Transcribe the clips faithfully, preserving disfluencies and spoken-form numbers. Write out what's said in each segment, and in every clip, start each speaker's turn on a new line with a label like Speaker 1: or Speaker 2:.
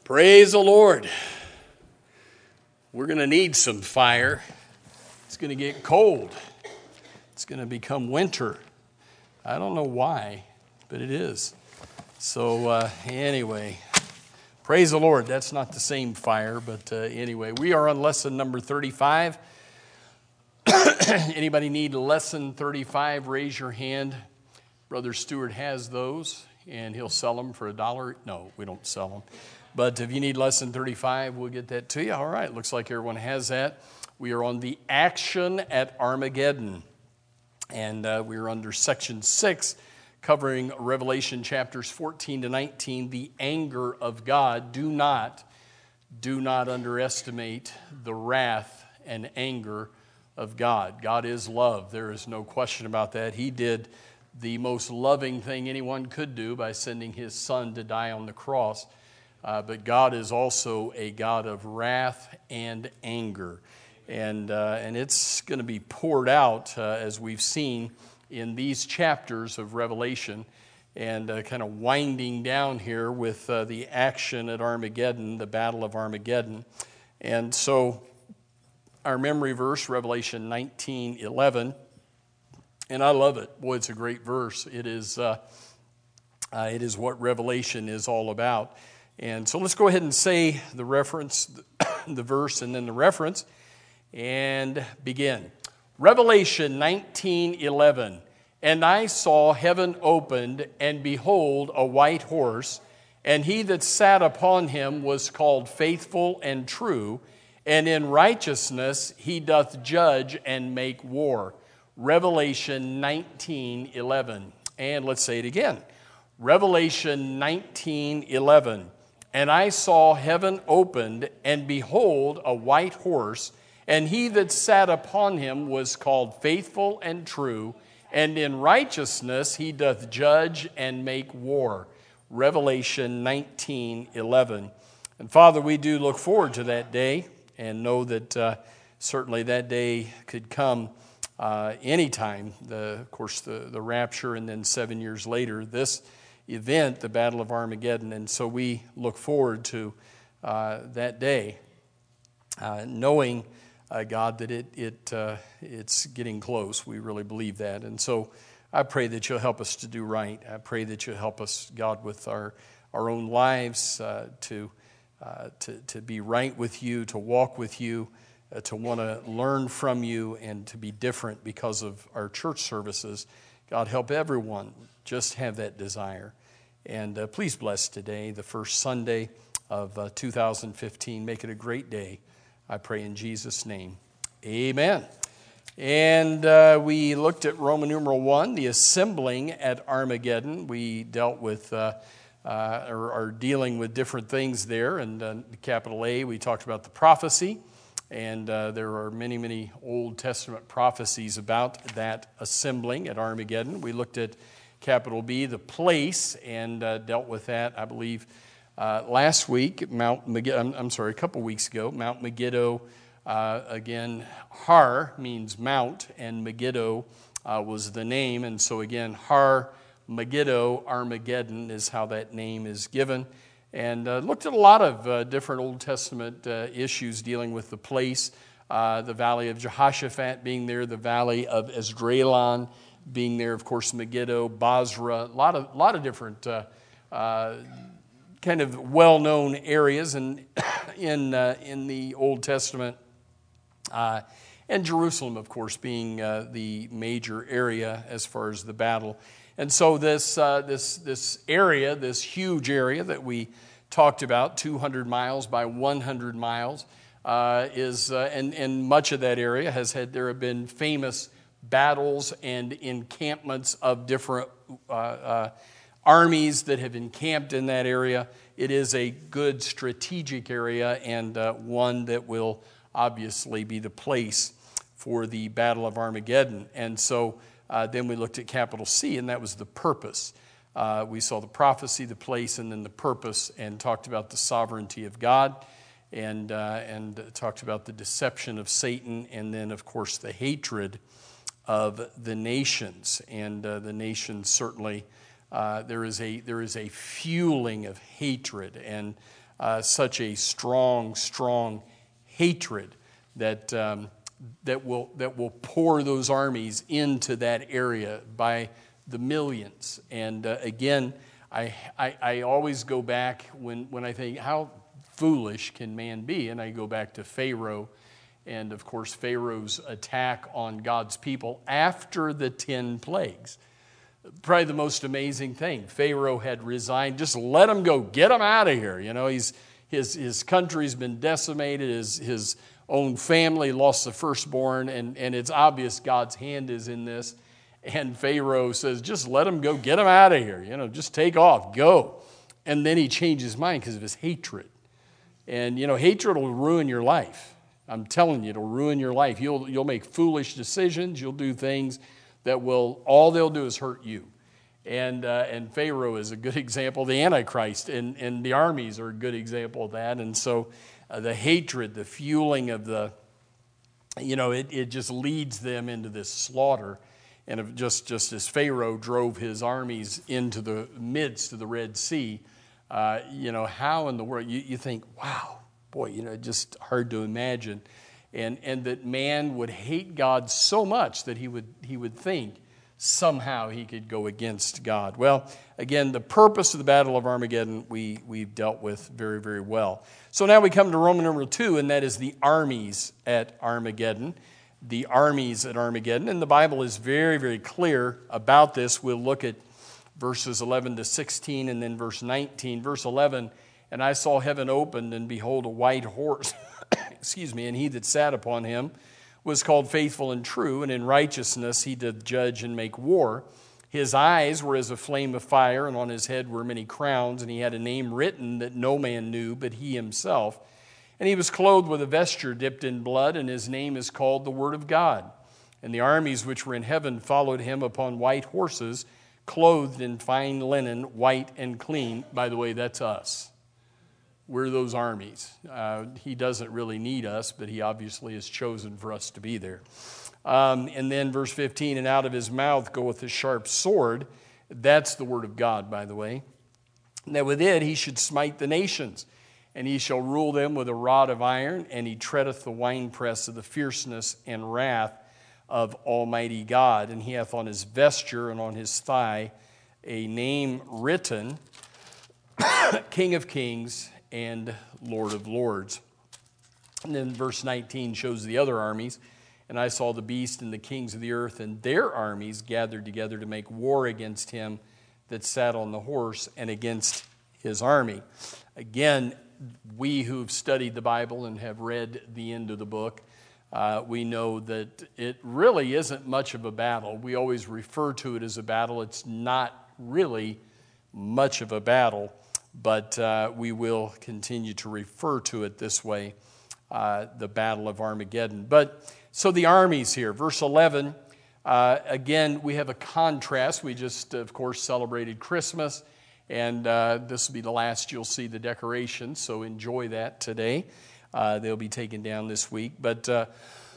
Speaker 1: Praise the Lord. We're going to need some fire. It's going to get cold. It's going to become winter. I don't know why, but it is. So uh, anyway, praise the Lord. That's not the same fire, but uh, anyway, we are on lesson number thirty-five. Anybody need lesson thirty-five? Raise your hand. Brother Stewart has those, and he'll sell them for a dollar. No, we don't sell them. But if you need lesson thirty-five, we'll get that to you. All right, looks like everyone has that. We are on the action at Armageddon. And uh, we're under section six, covering Revelation chapters fourteen to nineteen, the anger of God. Do not, do not underestimate the wrath and anger of God. God is love. There is no question about that. He did the most loving thing anyone could do by sending his son to die on the cross. Uh, but God is also a God of wrath and anger. And uh, and it's going to be poured out, uh, as we've seen in these chapters of Revelation, and uh, kind of winding down here with uh, the action at Armageddon, the Battle of Armageddon. And so our memory verse, Revelation nineteen eleven, and I love it. Boy, it's a great verse. It is, uh, uh, it is what Revelation is all about. And so let's go ahead and say the reference, the verse, and then the reference, and begin. Revelation nineteen eleven. And I saw heaven opened, and behold, a white horse, and he that sat upon him was called Faithful and True, and in righteousness he doth judge and make war. Revelation nineteen eleven. And let's say it again. Revelation nineteen eleven. And I saw heaven opened, and behold, a white horse, and he that sat upon him was called Faithful and True, and in righteousness he doth judge and make war. Revelation nineteen eleven. And Father, we do look forward to that day, and know that uh, certainly that day could come uh, anytime. The, of course, the, the rapture, and then seven years later, this event, the Battle of Armageddon. And so we look forward to uh, that day, uh, knowing, uh, God, that it it uh, it's getting close. We really believe that. And so I pray that you'll help us to do right. I pray that you'll help us, God, with our, our own lives, uh, to, uh, to, to be right with you, to walk with you, uh, to want to learn from you, and to be different because of our church services. God, help everyone just have that desire. And uh, please bless today, the first Sunday of uh, two thousand fifteen. Make it a great day, I pray in Jesus' name. Amen. And uh, we looked at Roman numeral one, the assembling at Armageddon. We dealt with, uh, uh, or are dealing with different things there. And uh, capital A, we talked about the prophecy. And uh, there are many, many Old Testament prophecies about that assembling at Armageddon. We looked at capital B, the place, and uh, dealt with that, I believe, uh, last week. Mount Megiddo, I'm, I'm sorry, a couple weeks ago. Mount Megiddo, uh, again, Har means mount, and Megiddo uh, was the name. And so again, Har Megiddo, Armageddon is how that name is given. And uh, looked at a lot of uh, different Old Testament uh, issues dealing with the place, uh, the valley of Jehoshaphat being there, the valley of Esdraelon being there, of course, Megiddo, Basra, a lot of, lot of different uh, uh, kind of well-known areas in, in, uh, in the Old Testament. Uh, and Jerusalem, of course, being uh, the major area as far as the battle. And so this uh, this this area, this huge area that we talked about, two hundred miles by one hundred miles, uh, is uh, and and much of that area has had there have been famous battles and encampments of different uh, uh, armies that have encamped in that area. It is a good strategic area, and uh, one that will obviously be the place for the Battle of Armageddon. And so Uh, then we looked at capital C, and that was the purpose. Uh, we saw the prophecy, the place, and then the purpose, and talked about the sovereignty of God, and uh, and talked about the deception of Satan, and then, of course, the hatred of the nations. And uh, the nations certainly, uh, there is a there is a fueling of hatred, and uh, such a strong, strong hatred that um, that will that will pour those armies into that area by the millions. And uh, again, I, I I always go back when when I think, how foolish can man be? And I go back to Pharaoh, and of course Pharaoh's attack on God's people after the ten plagues. Probably the most amazing thing. Pharaoh had resigned. Just let him go. Get him out of here. You know, he's his his country's been decimated. His his own family lost the firstborn, and, and it's obvious God's hand is in this. And Pharaoh says, just let him go. Get him out of here. You know, just take off. Go. And then he changed his mind because of his hatred. And, you know, hatred will ruin your life. I'm telling you, it'll ruin your life. You'll you'll make foolish decisions. You'll do things that will, all they'll do is hurt you. And uh, and Pharaoh is a good example. The Antichrist and, and the armies are a good example of that. And so uh, the hatred, the fueling of the, you know, it, it just leads them into this slaughter. And if just, just as Pharaoh drove his armies into the midst of the Red Sea, uh, you know, how in the world, you, you think, wow, boy, you know, just hard to imagine. And and that man would hate God so much that he would he would think somehow he could go against God. Well, again, the purpose of the Battle of Armageddon we, we've dealt with very, very well. So now we come to Roman number two, and that is the armies at Armageddon. The armies at Armageddon. And the Bible is very, very clear about this. We'll look at verses eleven to sixteen and then verse nineteen. Verse eleven, and I saw heaven opened, and behold, a white horse, excuse me, and he that sat upon him was called Faithful and True, and in righteousness he did judge and make war. His eyes were as a flame of fire, and on his head were many crowns, and he had a name written that no man knew but he himself. And he was clothed with a vesture dipped in blood, and his name is called the Word of God. And the armies which were in heaven followed him upon white horses, clothed in fine linen, white and clean. By the way, that's us. We're those armies. Uh, he doesn't really need us, but he obviously has chosen for us to be there. Um, and then verse fifteen, and out of his mouth goeth a sharp sword. That's the Word of God, by the way. And that with it he should smite the nations. And he shall rule them with a rod of iron, and he treadeth the winepress of the fierceness and wrath of Almighty God. And he hath on his vesture and on his thigh a name written, King of Kings and Lord of Lords. And then verse nineteen shows the other armies. And I saw the beast and the kings of the earth and their armies gathered together to make war against him that sat on the horse and against his army. Again, we who've studied the Bible and have read the end of the book, uh, we know that it really isn't much of a battle. We always refer to it as a battle. It's not really much of a battle, but uh, we will continue to refer to it this way, uh, the Battle of Armageddon. But so the armies here, verse eleven, uh, again, we have a contrast. We just, of course, celebrated Christmas. And uh, this will be the last you'll see the decorations, so enjoy that today. Uh, they'll be taken down this week. But uh,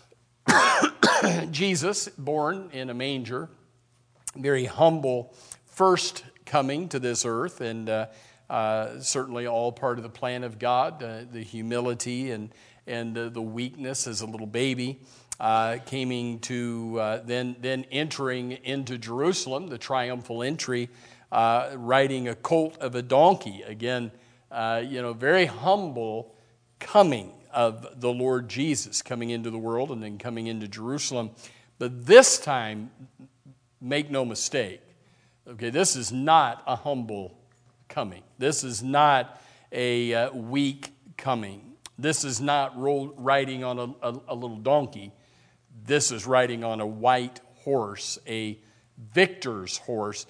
Speaker 1: Jesus, born in a manger, very humble first coming to this earth, and uh, uh, certainly all part of the plan of God, uh, the humility and, and uh, the weakness as a little baby. Uh, coming to, uh, then, then entering into Jerusalem, the triumphal entry, Uh, riding a colt of a donkey. Again, uh, you know, very humble coming of the Lord Jesus, coming into the world and then coming into Jerusalem. But this time, make no mistake, okay, this is not a humble coming. This is not a uh, weak coming. This is not roll, riding on a, a, a little donkey. This is riding on a white horse, a victor's horse.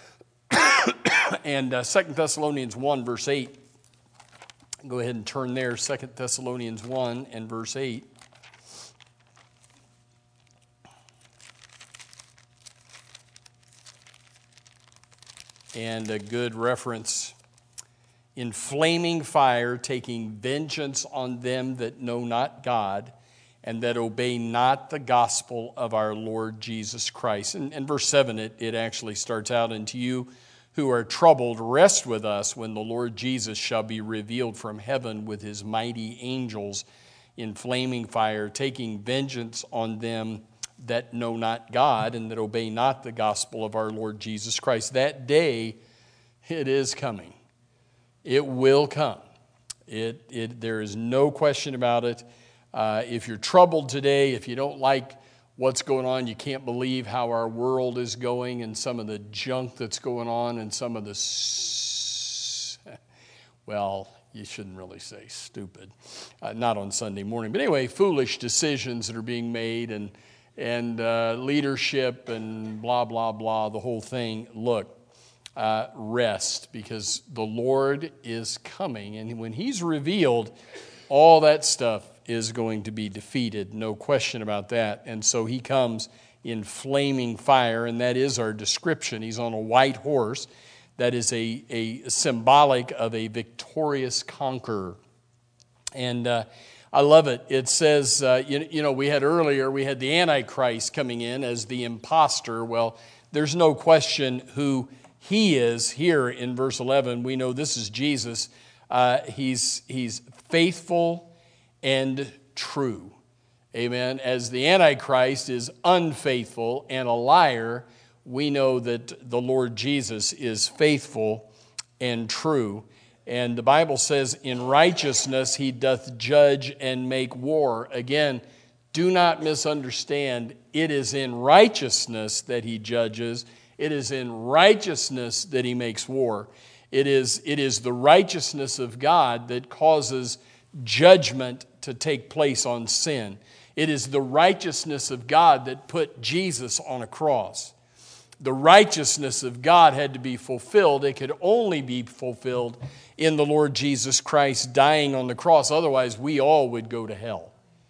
Speaker 1: And uh, Second Thessalonians one, verse eight. Go ahead and turn there, Second Thessalonians one and verse eight. And a good reference. In flaming fire, taking vengeance on them that know not God, and that obey not the gospel of our Lord Jesus Christ. And, and verse seven, it, it actually starts out, unto you who are troubled, rest with us when the Lord Jesus shall be revealed from heaven with his mighty angels in flaming fire, taking vengeance on them that know not God and that obey not the gospel of our Lord Jesus Christ. That day, it is coming. It will come. It, it, there is no question about it. Uh, if you're troubled today, if you don't like what's going on, you can't believe how our world is going and some of the junk that's going on and some of the, s- well, you shouldn't really say stupid, uh, not on Sunday morning. But anyway, foolish decisions that are being made and, and uh, leadership and blah, blah, blah, the whole thing. Look, uh, rest, because the Lord is coming. And when he's revealed, all that stuff is going to be defeated, no question about that. And so he comes in flaming fire, and that is our description. He's on a white horse. That is a, a symbolic of a victorious conqueror. And uh, I love it. It says, uh, you, you know, we had earlier, we had the Antichrist coming in as the imposter. Well, there's no question who he is here in verse eleven. We know this is Jesus. Uh, he's, he's faithful and true. Amen. As the Antichrist is unfaithful and a liar, we know that the Lord Jesus is faithful and true. And the Bible says, in righteousness he doth judge and make war. Again, do not misunderstand. It is in righteousness that he judges. It is in righteousness that he makes war. It is, it is the righteousness of God that causes judgment to take place on sin. It is the righteousness of God that put Jesus on a cross. The righteousness of God had to be fulfilled. It could only be fulfilled in the Lord Jesus Christ dying on the cross. Otherwise, we all would go to hell.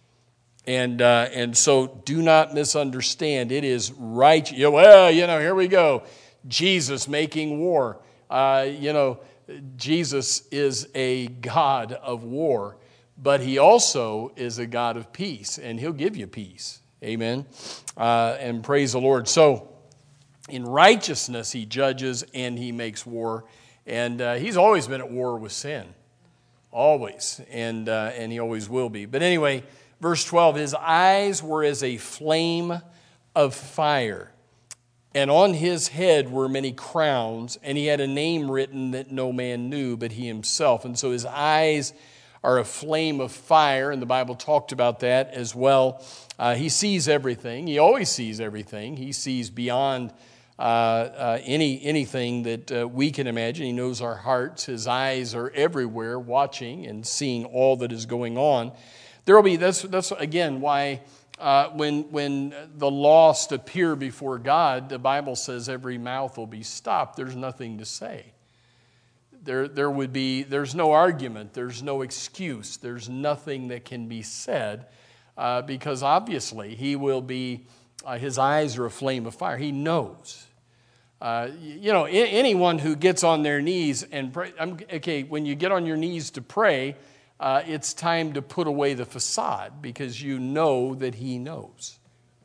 Speaker 1: And uh, and so do not misunderstand. It is right. Well, you know, here we go. Jesus making war. Uh, you know, Jesus is a God of war, but he also is a God of peace, and he'll give you peace. Amen. Uh, and praise the Lord. So in righteousness he judges and he makes war. And uh, he's always been at war with sin. Always. And, uh, and he always will be. But anyway, verse twelve, his eyes were as a flame of fire, and on his head were many crowns, and he had a name written that no man knew but he himself. And so his eyes are a flame of fire, and the Bible talked about that as well. Uh, he sees everything. He always sees everything. He sees beyond uh, uh, any anything that uh, we can imagine. He knows our hearts. His eyes are everywhere, watching and seeing all that is going on. There will be, that's, that's again why uh, when, when the lost appear before God, the Bible says every mouth will be stopped. There's nothing to say. There, there would be, there's no argument. There's no excuse. There's nothing that can be said uh, because obviously he will be, uh, his eyes are a flame of fire. He knows. Uh, you know, anyone who gets on their knees and pray, I'm, okay, when you get on your knees to pray, Uh, it's time to put away the facade because you know that he knows.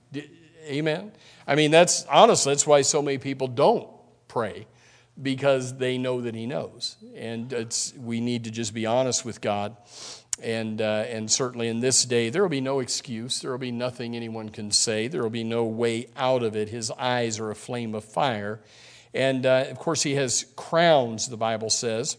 Speaker 1: Amen? I mean, that's honestly, that's why so many people don't pray, because they know that he knows. And it's, we need to just be honest with God. And, uh, and certainly in this day, there will be no excuse. There will be nothing anyone can say. There will be no way out of it. His eyes are a flame of fire. And, uh, of course, he has crowns, the Bible says.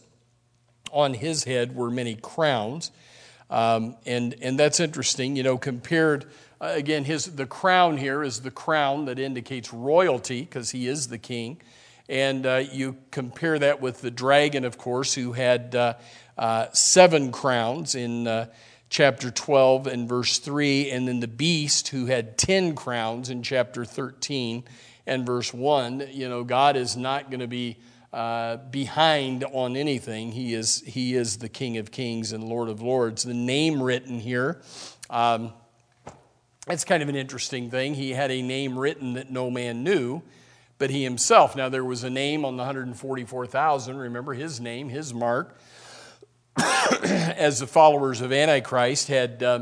Speaker 1: On his head were many crowns, um, and and that's interesting. You know, compared uh, again, his the crown here is the crown that indicates royalty because he is the king, and uh, you compare that with the dragon, of course, who had uh, uh, seven crowns in uh, chapter twelve and verse three, and then the beast who had ten crowns in chapter thirteen and verse one. You know, God is not going to be Uh, behind on anything. He is he is the King of Kings and Lord of Lords. The name written here, um, it's kind of an interesting thing. He had a name written that no man knew, but he himself. Now there was a name on the one hundred forty-four thousand. Remember his name, his mark, as the followers of Antichrist had uh,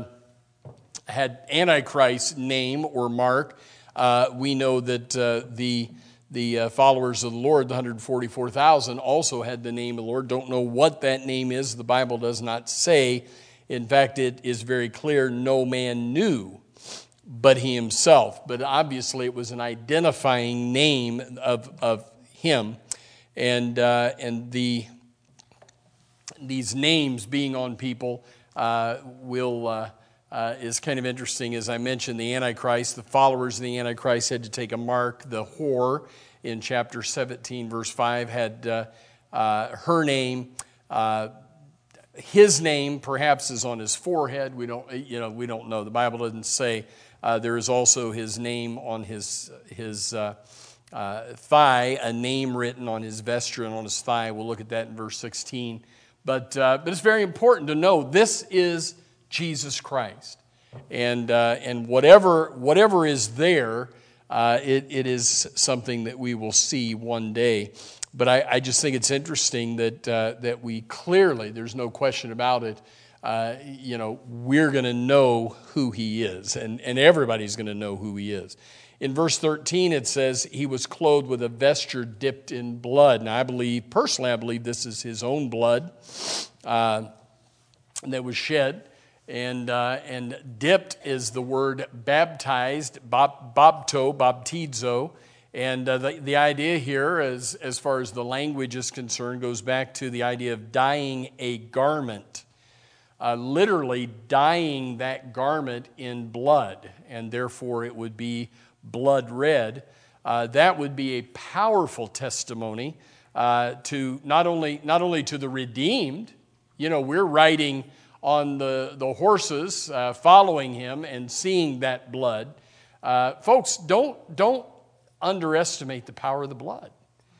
Speaker 1: had Antichrist's name or mark. Uh, we know that uh, the the uh, followers of the Lord, the one hundred forty-four thousand, also had the name of the Lord. Don't know what that name is. The Bible does not say. In fact, it is very clear no man knew but he himself. But obviously it was an identifying name of, of him. And uh, and the these names being on people uh, will uh, uh, is kind of interesting. As I mentioned, the Antichrist, the followers of the Antichrist had to take a mark. The whore in chapter seventeen, verse five, had uh, uh, her name. Uh, his name perhaps is on his forehead. We don't, you know, we don't know. The Bible doesn't say. Uh, there is also his name on his his uh, uh, thigh, a name written on his vesture and on his thigh. We'll look at that in verse sixteen. But uh, but it's very important to know this is Jesus Christ, and uh, and whatever whatever is there, uh, it it is something that we will see one day. But I, I just think it's interesting that uh, that we clearly, there's no question about it. Uh, you know, we're going to know who he is, and, and everybody's going to know who he is. In verse thirteen, it says, he was clothed with a vesture dipped in blood. Now, I believe, personally, I believe this is his own blood uh, that was shed. And uh, and dipped is the word baptized, bab, babto, baptizo. And uh, the, the idea here, as, as far as the language is concerned, goes back to the idea of dyeing a garment. Uh, literally dyeing that garment in blood, and therefore it would be blood red. Uh, that would be a powerful testimony uh, to not only not only to the redeemed. You know, we're riding on the the horses, uh, following him and seeing that blood. Uh, folks, don't don't underestimate the power of the blood.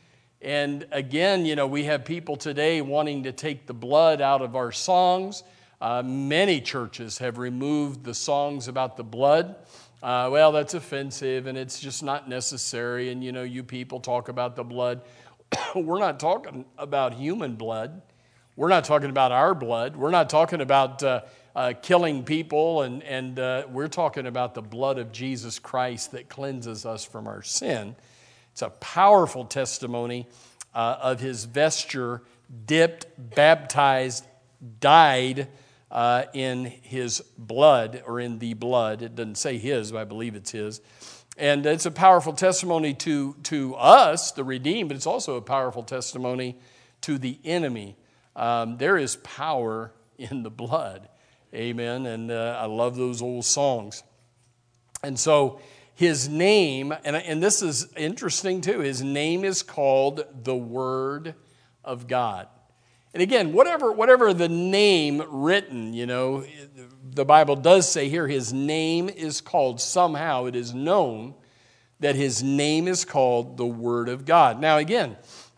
Speaker 1: And again, you know, we have people today wanting to take the blood out of our songs. Uh, many churches have removed the songs about the blood. Uh, well, that's offensive and it's just not necessary. And, you know, you people talk about the blood. We're not talking about human blood. We're not talking about our blood. We're not talking about uh, uh, killing people. And, and uh, we're talking about the blood of Jesus Christ that cleanses us from our sin. It's a powerful testimony uh, of his vesture dipped, baptized, dyed Uh, in his blood, or in the blood. It doesn't say his, but I believe it's his. And it's a powerful testimony to, to us, the redeemed, but it's also a powerful testimony to the enemy. Um, there is power in the blood. Amen. And uh, I love those old songs. And so his name, and, and this is interesting too, his name is called the Word of God. And again, whatever whatever the name written, you know, the Bible does say here his name is called, somehow it is known that his name is called the Word of God. Now again,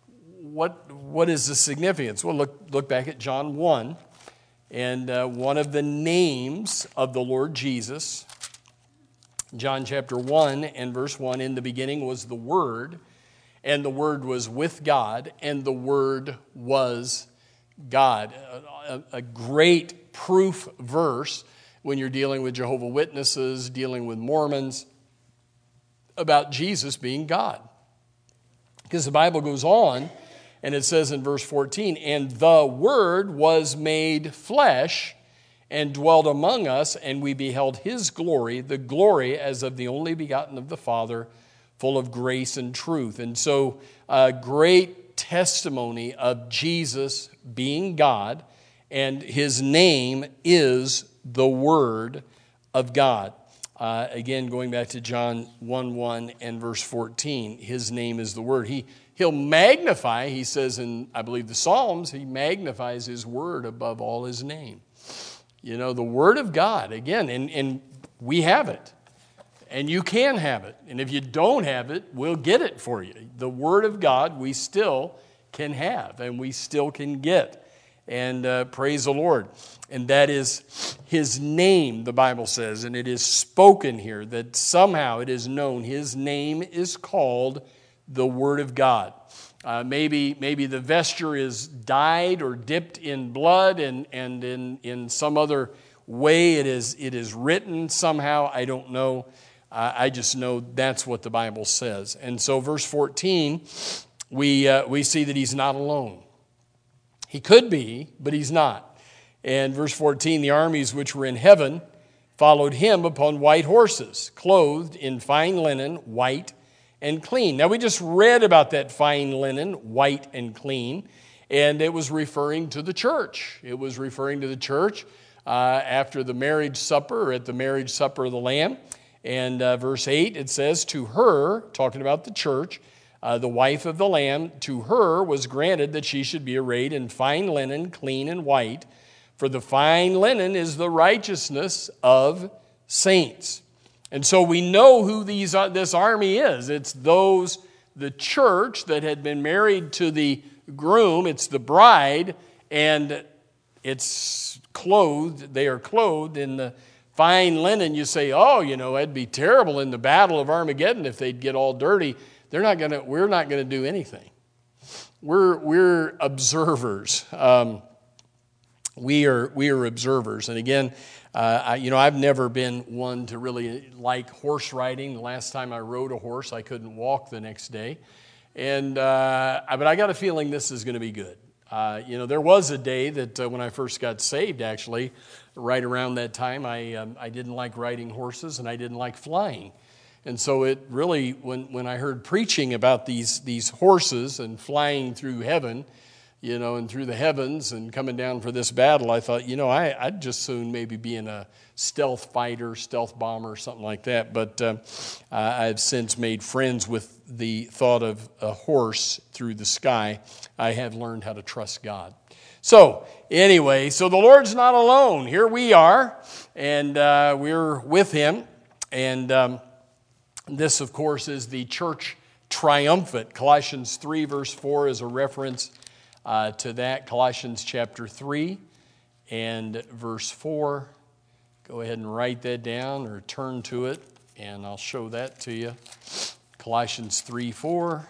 Speaker 1: what what is the significance? Well, look look back at John one, and uh, one of the names of the Lord Jesus, John chapter one and verse one, in the beginning was the Word, and the Word was with God, and the Word was God. A, a great proof verse when you're dealing with Jehovah's Witnesses, dealing with Mormons, about Jesus being God. Because the Bible goes on, and it says in verse fourteen, and the Word was made flesh and dwelt among us, and we beheld his glory, the glory as of the only begotten of the Father, full of grace and truth. And so a great testimony of Jesus being God, and his name is the Word of God. Uh, again, going back to John one one and verse fourteen, his name is the Word. He, he'll magnify, he says in, I believe, the Psalms, he magnifies his Word above all his name. You know, the Word of God, again, and, and we have it. And you can have it. And if you don't have it, we'll get it for you. The Word of God we still can have and we still can get. And uh, praise the Lord. And that is his name, the Bible says. And it is spoken here that somehow it is known his name is called the Word of God. Uh, maybe maybe the vesture is dyed or dipped in blood, and, and in, in some other way it is, it is written somehow. I don't know. I, I just know that's what the Bible says. And so verse fourteen, we, uh, we see that he's not alone. He could be, but he's not. And verse fourteen, the armies which were in heaven followed him upon white horses, clothed in fine linen, white and clean. Now, we just read about that fine linen, white and clean, and it was referring to the church. It was referring to the church uh, after the marriage supper, or at the marriage supper of the Lamb. And uh, verse eight, it says, to her, talking about the church, uh, the wife of the Lamb, to her was granted that she should be arrayed in fine linen, clean and white, for the fine linen is the righteousness of saints. And so we know who these uh, this army is. It's those, the church that had been married to the groom. It's the bride, and it's clothed. They are clothed in the fine linen. You say, oh, you know, it'd be terrible in the battle of Armageddon if they'd get all dirty. They're not gonna. We're not going to do anything. We're we're observers. Um, we are we are observers, and again. Uh, I, you know, I've never been one to really like horse riding. The last time I rode a horse, I couldn't walk the next day. And uh, but I got a feeling this is going to be good. Uh, you know, there was a day that uh, when I first got saved, actually, right around that time, I um, I didn't like riding horses and I didn't like flying. And so it really, when when I heard preaching about these these horses and flying through heaven, you know, and through the heavens and coming down for this battle, I thought, you know, I, I'd just soon maybe be in a stealth fighter, stealth bomber, something like that. But uh, I've since made friends with the thought of a horse through the sky. I have learned how to trust God. So anyway, so the Lord's not alone. Here we are, and uh, we're with him. And um, this, of course, is the church triumphant. Colossians three, verse four is a reference Uh, to that, Colossians chapter three and verse four. Go ahead and write that down or turn to it, and I'll show that to you. Colossians three four.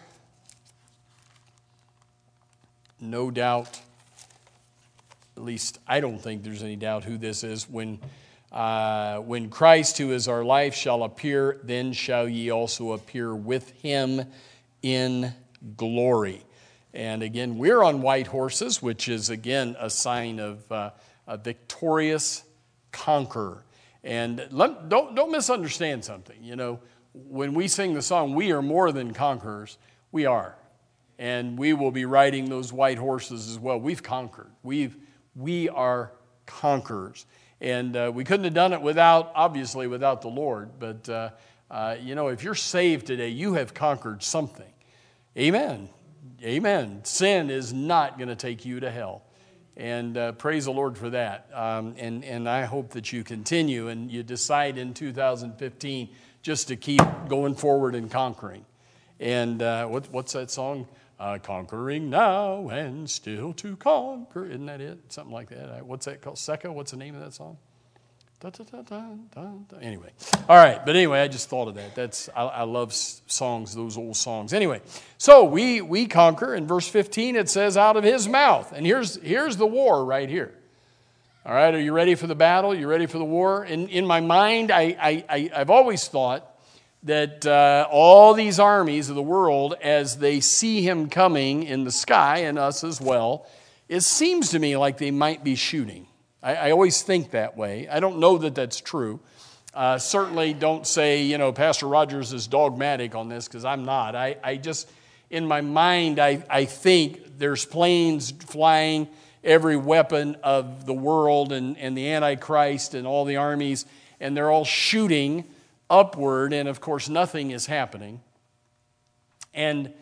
Speaker 1: No doubt, at least I don't think there's any doubt who this is. When, uh, when Christ, who is our life, shall appear, then shall ye also appear with him in glory. And again, we're on white horses, which is, again, a sign of uh, a victorious conqueror. And let, don't, don't misunderstand something. You know, when we sing the song, we are more than conquerors, we are. And we will be riding those white horses as well. We've conquered. We've, we are conquerors. And uh, we couldn't have done it without, obviously, without the Lord. But, uh, uh, you know, if you're saved today, you have conquered something. Amen. Amen. Sin is not going to take you to hell. And uh, praise the Lord for that. Um, and, and I hope that you continue and you decide in two thousand fifteen just to keep going forward and conquering. And uh, what, what's that song? Uh, conquering now and still to conquer. Isn't that it? Something like that. What's that called? Secca? What's the name of that song? Da, da, da, da, da, da. Anyway, all right. But anyway, I just thought of that. That's I, I love songs, those old songs. Anyway, so we we conquer. In verse fifteen, it says, "Out of his mouth." And here's here's the war right here. All right, are you ready for the battle? You ready for the war? In in my mind, I I, I I've always thought that uh, all these armies of the world, as they see him coming in the sky and us as well, it seems to me like they might be shooting. I, I always think that way. I don't know that that's true. Uh, certainly don't say, you know, Pastor Rogers is dogmatic on this, because I'm not. I, I just, in my mind, I, I think there's planes flying, every weapon of the world and, and the Antichrist and all the armies, and they're all shooting upward, and of course nothing is happening. And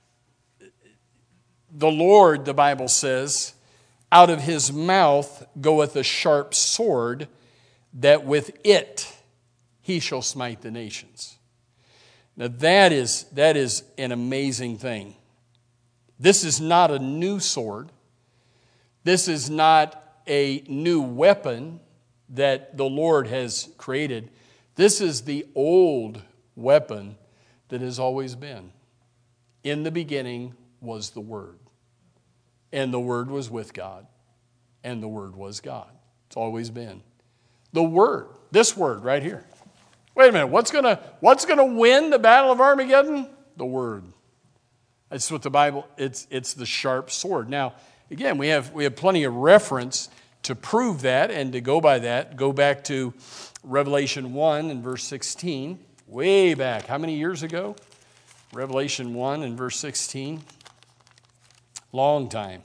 Speaker 1: the Lord, the Bible says, out of his mouth goeth a sharp sword, that with it he shall smite the nations. Now that is, that is an amazing thing. This is not a new sword. This is not a new weapon that the Lord has created. This is the old weapon that has always been. In the beginning was the Word. And the Word was with God. And the Word was God. It's always been. The Word, this Word right here. Wait a minute, what's going to what's going to win the battle of Armageddon? The Word. That's what the Bible, it's it's the sharp sword. Now, again, we have we have plenty of reference to prove that and to go by that. Go back to Revelation one and verse sixteen, way back. How many years ago? Revelation one and verse sixteen. Long time.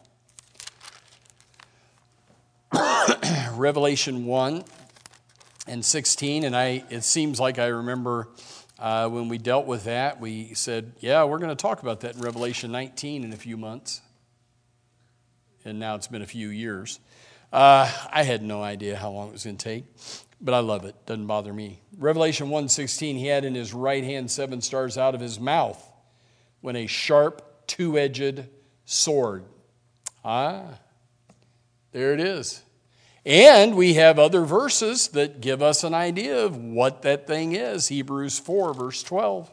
Speaker 1: Revelation one and sixteen, and I. It seems like I remember uh, when we dealt with that, we said, yeah, we're going to talk about that in Revelation nineteen in a few months. And now it's been a few years. Uh, I had no idea how long it was going to take, but I love it. Doesn't bother me. Revelation one sixteen, he had in his right hand seven stars out of his mouth when a sharp, two-edged sword. Ah, there it is. And we have other verses that give us an idea of what that thing is. Hebrews four, verse twelve.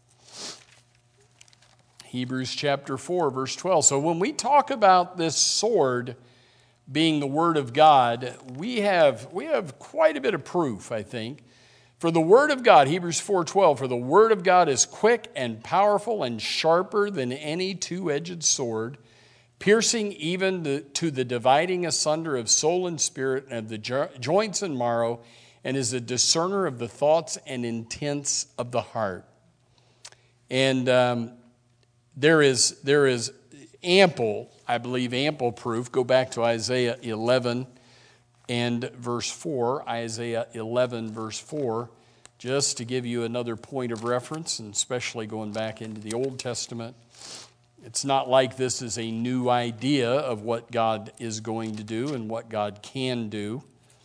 Speaker 1: Hebrews chapter four, verse twelve. So when we talk about this sword being the Word of God, we have, we have quite a bit of proof, I think. For the Word of God, Hebrews four twelve, for the Word of God is quick and powerful and sharper than any two-edged sword, piercing even the, to the dividing asunder of soul and spirit and of the jo- joints and marrow, and is a discerner of the thoughts and intents of the heart. And um, there is there is ample, I believe, ample proof. Go back to Isaiah eleven and verse four. Isaiah eleven, verse four, just to give you another point of reference, and especially going back into the Old Testament. It's not like this is a new idea of what God is going to do and what God can do.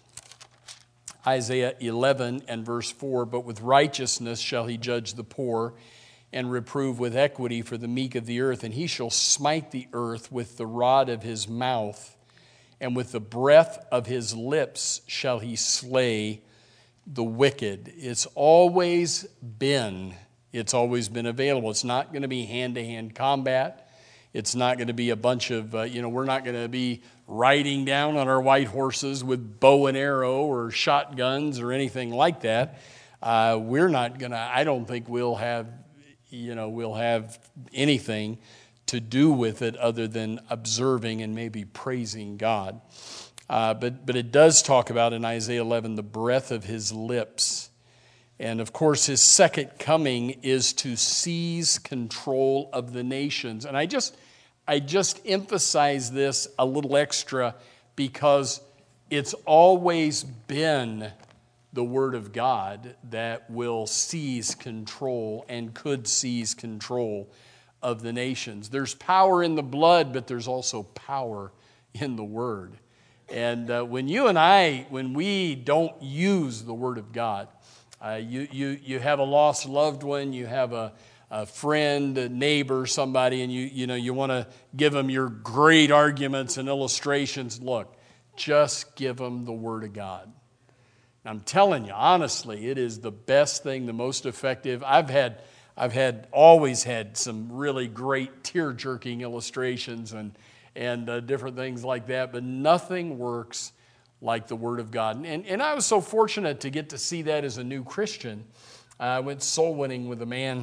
Speaker 1: Isaiah eleven and verse four, but with righteousness shall he judge the poor and reprove with equity for the meek of the earth. And he shall smite the earth with the rod of his mouth, and with the breath of his lips shall he slay the wicked. It's always been It's always been available. It's not going to be hand-to-hand combat. It's not going to be a bunch of, uh, you know, we're not going to be riding down on our white horses with bow and arrow or shotguns or anything like that. Uh, we're not going to, I don't think we'll have, you know, we'll have anything to do with it other than observing and maybe praising God. Uh, but, but it does talk about in Isaiah eleven the breath of his lips. And of course, his second coming is to seize control of the nations. And I just, I just emphasize this a little extra because it's always been the Word of God that will seize control and could seize control of the nations. There's power in the blood, but there's also power in the Word. And uh, when you and I, when we don't use the Word of God, Uh, you, you, you have a lost loved one, you have a, a friend, a neighbor, somebody, and you, you know, you want to give them your great arguments and illustrations. Look, just give them the Word of God. I'm telling you, honestly, it is the best thing, the most effective. I've had, I've had, always had some really great tear-jerking illustrations and, and uh, different things like that, but nothing works like the Word of God. And, and I was so fortunate to get to see that as a new Christian. Uh, I went soul winning with a man,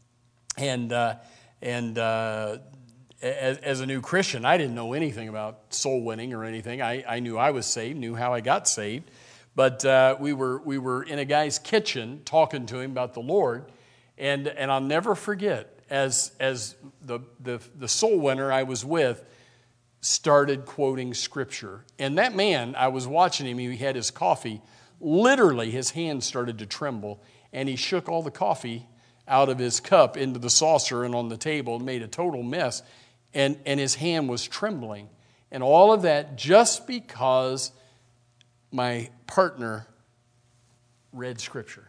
Speaker 1: and uh, and uh, as, as a new Christian, I didn't know anything about soul winning or anything. I, I knew I was saved, knew how I got saved, but uh, we were we were in a guy's kitchen talking to him about the Lord, and and I'll never forget as as the the, the soul winner I was with started quoting Scripture. And that man, I was watching him, he had his coffee, literally his hand started to tremble, and he shook all the coffee out of his cup into the saucer and on the table and made a total mess, and, and his hand was trembling. And all of that just because my partner read Scripture.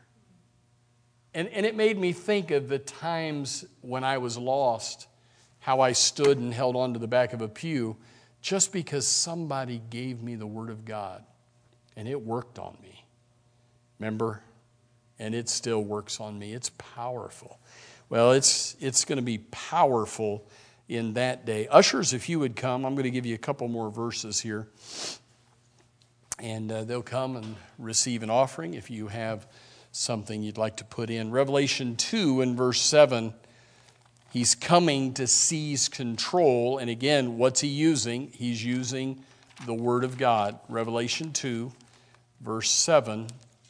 Speaker 1: And, and it made me think of the times when I was lost, how I stood and held on to the back of a pew just because somebody gave me the Word of God, and it worked on me. Remember? And it still works on me. It's powerful. Well, it's it's going to be powerful in that day. Ushers, if you would come, I'm going to give you a couple more verses here. And uh, they'll come and receive an offering. If you have something you'd like to put in. Revelation two and verse seven, he's coming to seize control. And again, what's he using? He's using the Word of God. Revelation two, verse seven.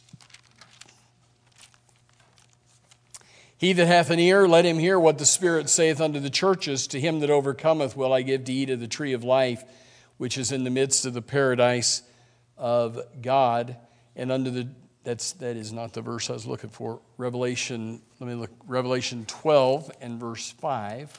Speaker 1: He that hath an ear, let him hear what the Spirit saith unto the churches. To him that overcometh will I give to eat of the tree of life, which is in the midst of the paradise of God. And unto the, that's, that is not the verse I was looking for. Revelation, let me look, Revelation twelve and verse five.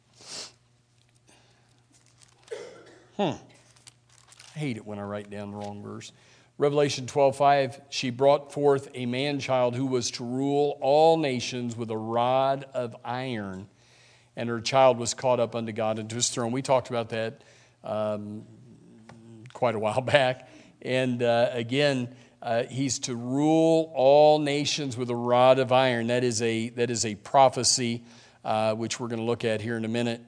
Speaker 1: Hmm. I hate it when I write down the wrong verse. Revelation twelve five, she brought forth a man-child who was to rule all nations with a rod of iron, and her child was caught up unto God and to his throne. We talked about that um, quite a while back. And uh, again, uh, he's to rule all nations with a rod of iron. That is a, that is a prophecy, uh, which we're going to look at here in a minute.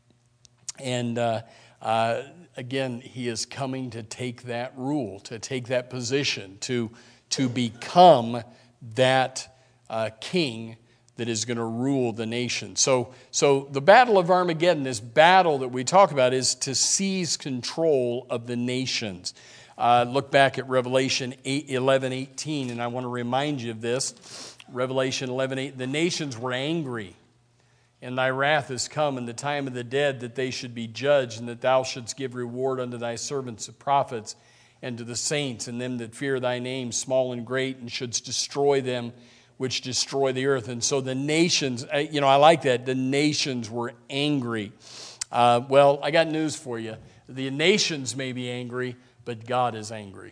Speaker 1: And uh, uh Again, he is coming to take that rule, to take that position, to, to become that uh, king that is going to rule the nation. So, so the battle of Armageddon, this battle that we talk about, is to seize control of the nations. Uh, look back at Revelation eleven eighteen, and I want to remind you of this. Revelation eleven eight, the nations were angry. And thy wrath is come in the time of the dead, that they should be judged, and that thou shouldst give reward unto thy servants the prophets, and to the saints, and them that fear thy name, small and great, and shouldst destroy them which destroy the earth. And so the nations, you know, I like that, the nations were angry. Uh, well, I got news for you. The nations may be angry, but God is angry.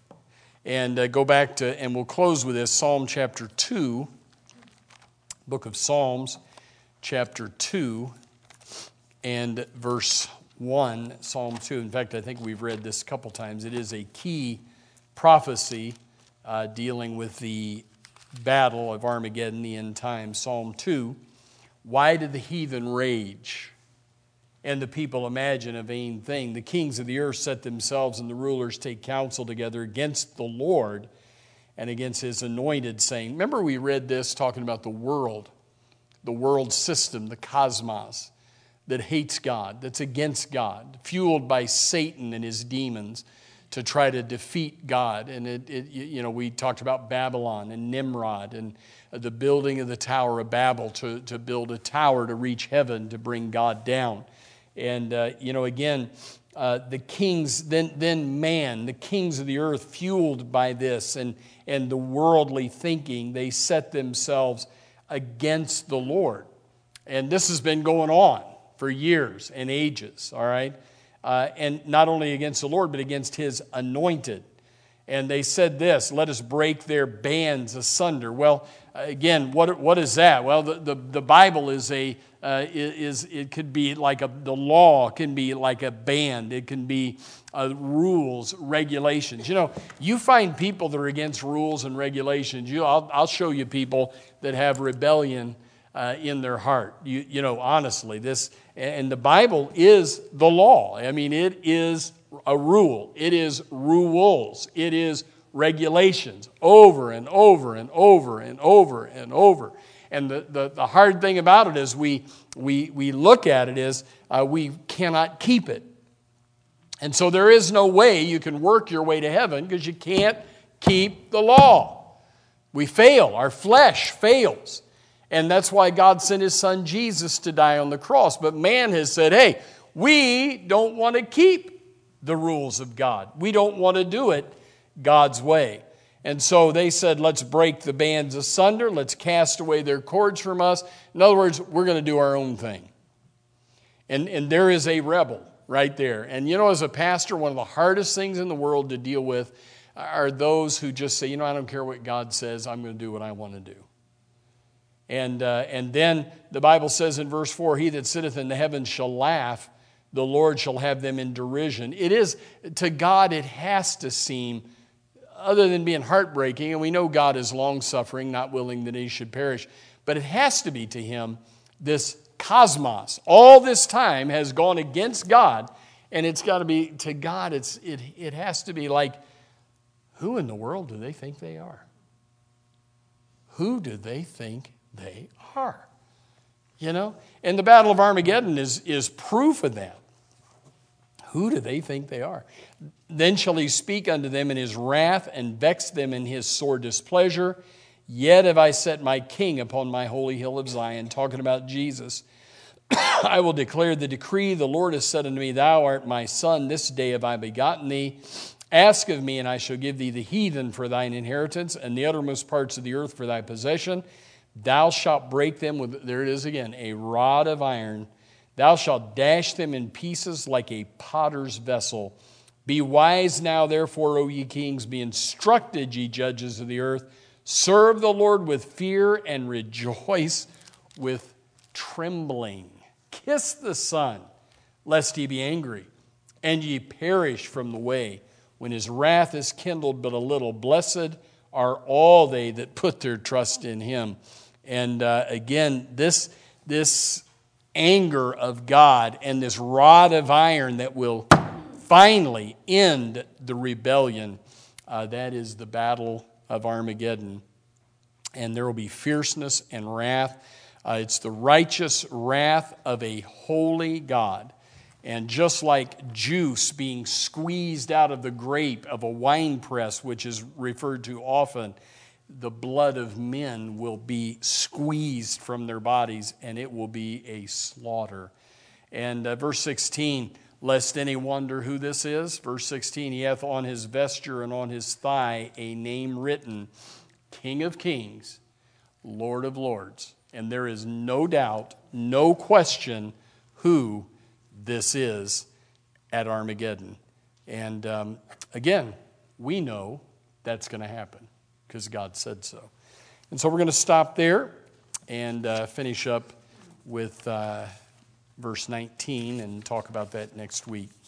Speaker 1: And uh, go back to, and we'll close with this, Psalm chapter two, book of Psalms, chapter two and verse one, Psalm two. In fact, I think we've read this a couple times. It is a key prophecy uh, dealing with the battle of Armageddon, the end time. Psalm two, why did the heathen rage and the people imagine a vain thing? The kings of the earth set themselves, and the rulers take counsel together against the Lord and against his anointed, saying, remember we read this talking about the world, the world system, the cosmos, that hates God, that's against God, fueled by Satan and his demons to try to defeat God. And it, it, you know, we talked about Babylon and Nimrod and the building of the Tower of Babel to, to build a tower to reach heaven to bring God down. And uh, you know, again, uh, the kings, then then man, the kings of the earth, fueled by this and and the worldly thinking, they set themselves against the Lord. And this has been going on for years and ages, all right? Uh, and not only against the Lord, but against his anointed. And they said this, let us break their bands asunder. Well, again, what what is that? Well, the, the, the Bible is a, uh, is it could be like a, the law can be like a band. It can be uh, rules, regulations. You know, you find people that are against rules and regulations. You, I'll, I'll show you people that have rebellion uh, in their heart. You, you know, honestly, this, and the Bible is the law. I mean, it is a rule. It is rules. It is regulations over and over and over and over and over. And the, the, the hard thing about it is we, we, we look at it is uh, we cannot keep it. And so there is no way you can work your way to heaven because you can't keep the law. We fail. Our flesh fails. And that's why God sent his son Jesus to die on the cross. But man has said, hey, we don't want to keep the rules of God. We don't want to do it God's way. And so they said, let's break the bands asunder. Let's cast away their cords from us. In other words, we're going to do our own thing. And, and there is a rebel right there. And you know, as a pastor, one of the hardest things in the world to deal with are those who just say, you know, I don't care what God says. I'm going to do what I want to do. And, uh, and then the Bible says in verse four, he that sitteth in the heavens shall laugh. The Lord shall have them in derision. It is, to God, it has to seem, other than being heartbreaking, and we know God is long-suffering, not willing that he should perish, but it has to be to him, this cosmos, all this time has gone against God, and it's got to be, to God, it's it, it has to be like, who in the world do they think they are? who do they think they are? You know? And the Battle of Armageddon is, is proof of that. Who do they think they are? Then shall he speak unto them in his wrath, and vex them in his sore displeasure. Yet have I set my king upon my holy hill of Zion, talking about Jesus. I will declare the decree. The Lord has said unto me, Thou art my son, this day have I begotten thee. Ask of me, and I shall give thee the heathen for thine inheritance, and the uttermost parts of the earth for thy possession. Thou shalt break them with, there it is again, a rod of iron. Thou shalt dash them in pieces like a potter's vessel. Be wise now, therefore, O ye kings, be instructed, ye judges of the earth. Serve the Lord with fear and rejoice with trembling. Kiss the Son, lest he be angry, and ye perish from the way, when his wrath is kindled but a little. Blessed are all they that put their trust in him. And uh, again, this, this anger of God and this rod of iron that will finally end the rebellion, uh, that is the battle of Armageddon. And there will be fierceness and wrath. Uh, it's the righteous wrath of a holy God. And just like juice being squeezed out of the grape of a winepress, which is referred to often, the blood of men will be squeezed from their bodies, and it will be a slaughter. And uh, verse sixteen, lest any wonder who this is, verse sixteen, he hath on his vesture and on his thigh a name written, King of Kings, Lord of Lords. And there is no doubt, no question who this is at Armageddon. And um, again, we know that's going to happen because God said so. And so we're going to stop there and uh, finish up with uh, verse nineteen and talk about that next week.